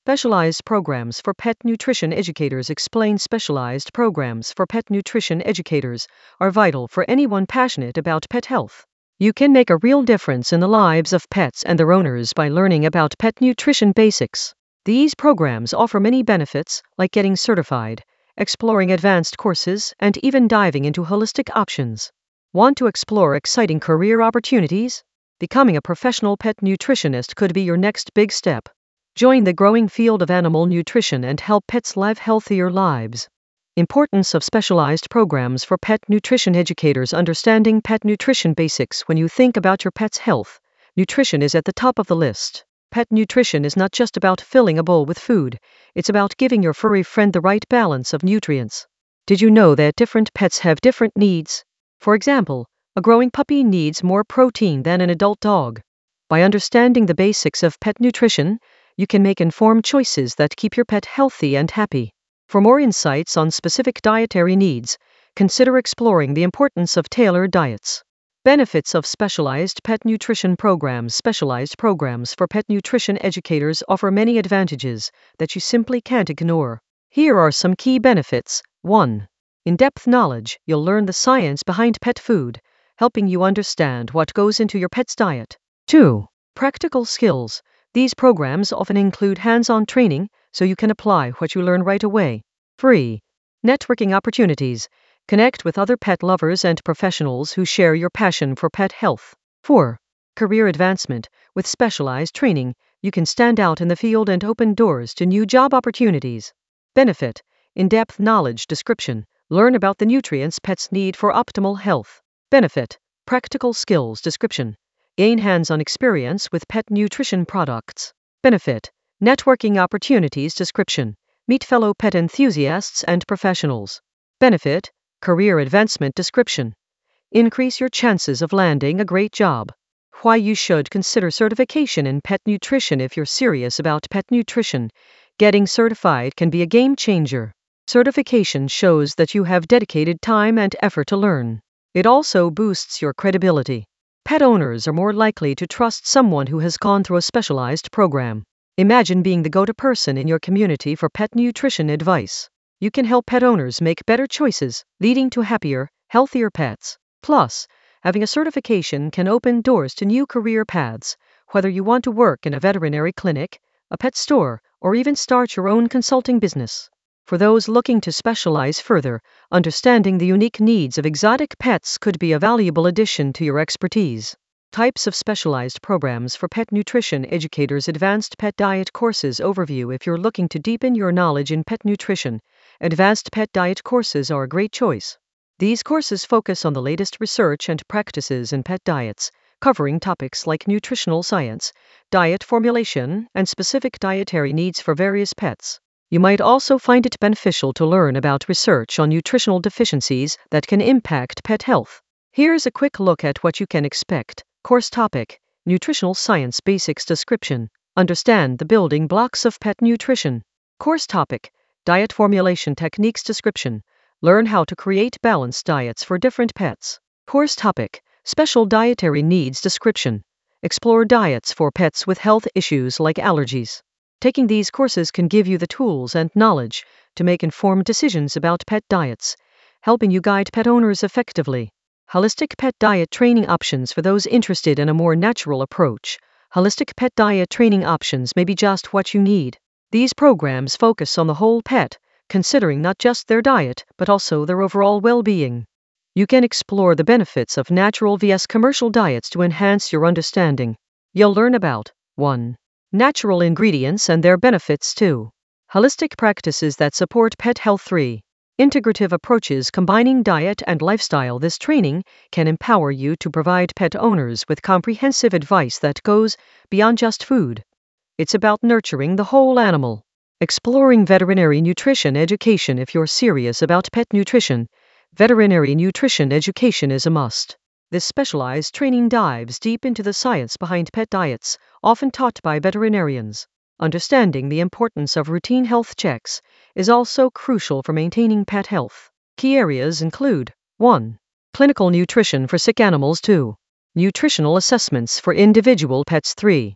Specialized programs for pet nutrition educators. Explain. Specialized programs for pet nutrition educators are vital for anyone passionate about pet health. You can make a real difference in the lives of pets and their owners by learning about pet nutrition basics. These programs offer many benefits, like getting certified, exploring advanced courses, and even diving into holistic options. Want to explore exciting career opportunities? Becoming a professional pet nutritionist could be your next big step. Join the growing field of animal nutrition and help pets live healthier lives. Importance of specialized programs for pet nutrition educators. Understanding pet nutrition basics. When you think about your pet's health, nutrition is at the top of the list. Pet nutrition is not just about filling a bowl with food, it's about giving your furry friend the right balance of nutrients. Did you know that different pets have different needs? For example, a growing puppy needs more protein than an adult dog. By understanding the basics of pet nutrition, you can make informed choices that keep your pet healthy and happy. For more insights on specific dietary needs, consider exploring the importance of tailored diets. Benefits of specialized pet nutrition programs. Specialized programs for pet nutrition educators offer many advantages that you simply can't ignore. Here are some key benefits. 1. In-depth knowledge. You'll learn the science behind pet food, helping you understand what goes into your pet's diet. 2. Practical skills. These programs often include hands-on training, so you can apply what you learn right away. 3. Networking opportunities. Connect with other pet lovers and professionals who share your passion for pet health. 4. Career advancement. With specialized training, you can stand out in the field and open doors to new job opportunities. Benefit. In-depth knowledge. Description. Learn about the nutrients pets need for optimal health. Benefit. Practical skills. Description. Gain hands-on experience with pet nutrition products. Benefit. Networking opportunities. Description. Meet fellow pet enthusiasts and professionals. Benefit. Career advancement. Description. Increase your chances of landing a great job. Why you should consider certification in pet nutrition. If you're serious about pet nutrition, getting certified can be a game changer. Certification shows that you have dedicated time and effort to learn. It also boosts your credibility. Pet owners are more likely to trust someone who has gone through a specialized program. Imagine being the go-to person in your community for pet nutrition advice. You can help pet owners make better choices, leading to happier, healthier pets. Plus, having a certification can open doors to new career paths, whether you want to work in a veterinary clinic, a pet store, or even start your own consulting business. For those looking to specialize further, understanding the unique needs of exotic pets could be a valuable addition to your expertise. Types of specialized programs for pet nutrition educators. Advanced pet diet courses. Overview. If you're looking to deepen your knowledge in pet nutrition, advanced pet diet courses are a great choice. These courses focus on the latest research and practices in pet diets, covering topics like nutritional science, diet formulation, and specific dietary needs for various pets. You might also find it beneficial to learn about research on nutritional deficiencies that can impact pet health. Here's a quick look at what you can expect. Course topic: Nutritional Science Basics. Description. Understand the building blocks of pet nutrition. Course topic: Diet formulation techniques. Description. Learn how to create balanced diets for different pets. Course topic: Special dietary needs. Description. Explore diets for pets with health issues like allergies. Taking these courses can give you the tools and knowledge to make informed decisions about pet diets, helping you guide pet owners effectively. Holistic pet diet training options. For those interested in a more natural approach, holistic pet diet training options may be just what you need. These programs focus on the whole pet, considering not just their diet, but also their overall well-being. You can explore the benefits of natural vs commercial diets to enhance your understanding. You'll learn about 1. Natural ingredients and their benefits. 2. Holistic practices that support pet health. 3. Integrative approaches combining diet and lifestyle. This training can empower you to provide pet owners with comprehensive advice that goes beyond just food. It's about nurturing the whole animal. Exploring veterinary nutrition education. If you're serious about pet nutrition, veterinary nutrition education is a must. This specialized training dives deep into the science behind pet diets, often taught by veterinarians. Understanding the importance of routine health checks is also crucial for maintaining pet health. Key areas include 1. Clinical nutrition for sick animals. 2. Nutritional assessments for individual pets. 3.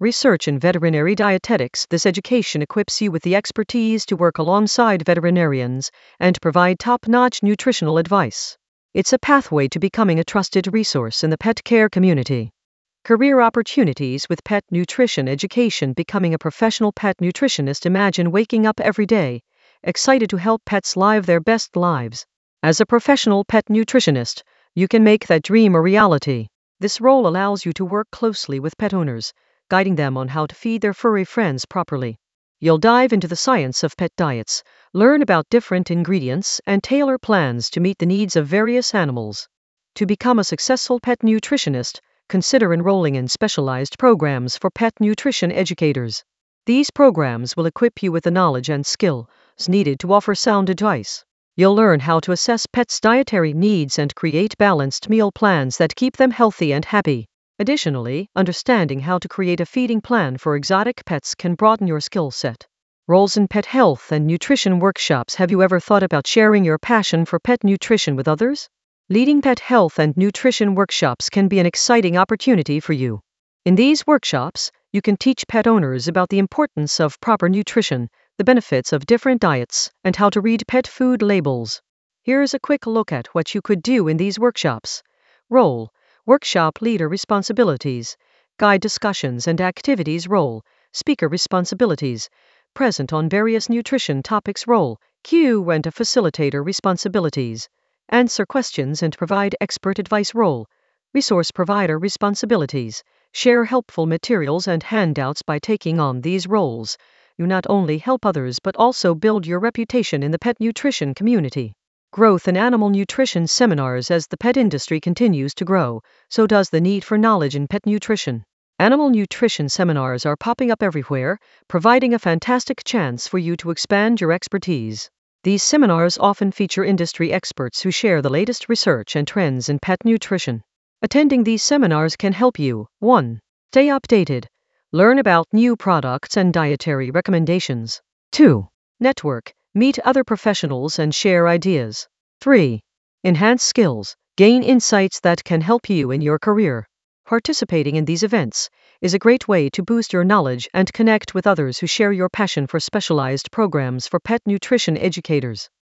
Research in veterinary dietetics. This education equips you with the expertise to work alongside veterinarians and provide top-notch nutritional advice. It's a pathway to becoming a trusted resource in the pet care community. Career opportunities with pet nutrition education. Becoming a professional pet nutritionist. Imagine waking up every day, excited to help pets live their best lives. As a professional pet nutritionist, you can make that dream a reality. This role allows you to work closely with pet owners, guiding them on how to feed their furry friends properly. You'll dive into the science of pet diets, learn about different ingredients, and tailor plans to meet the needs of various animals. To become a successful pet nutritionist, consider enrolling in specialized programs for pet nutrition educators. These programs will equip you with the knowledge and skills needed to offer sound advice. You'll learn how to assess pets' dietary needs and create balanced meal plans that keep them healthy and happy. Additionally, understanding how to create a feeding plan for exotic pets can broaden your skill set. Roles in pet health and nutrition workshops. Have you ever thought about sharing your passion for pet nutrition with others? Leading pet health and nutrition workshops can be an exciting opportunity for you. In these workshops, you can teach pet owners about the importance of proper nutrition, the benefits of different diets, and how to read pet food labels. Here's a quick look at what you could do in these workshops. Role: workshop leader responsibilities, guide discussions and activities. Role: speaker responsibilities, present on various nutrition topics. Role: Q and a facilitator responsibilities, answer questions and provide expert advice. Role: resource provider responsibilities, share helpful materials and handouts. By taking on these roles, you not only help others but also build your reputation in the pet nutrition community. Growth in animal nutrition seminars. As the pet industry continues to grow, so does the need for knowledge in pet nutrition. Animal nutrition seminars are popping up everywhere, providing a fantastic chance for you to expand your expertise. These seminars often feature industry experts who share the latest research and trends in pet nutrition. Attending these seminars can help you: 1. Stay updated. Learn about new products and dietary recommendations. 2. Network. Meet other professionals and share ideas. 3. Enhance skills. Gain insights that can help you in your career. Participating in these events is a great way to boost your knowledge and connect with others who share your passion for specialized programs for pet nutrition educators.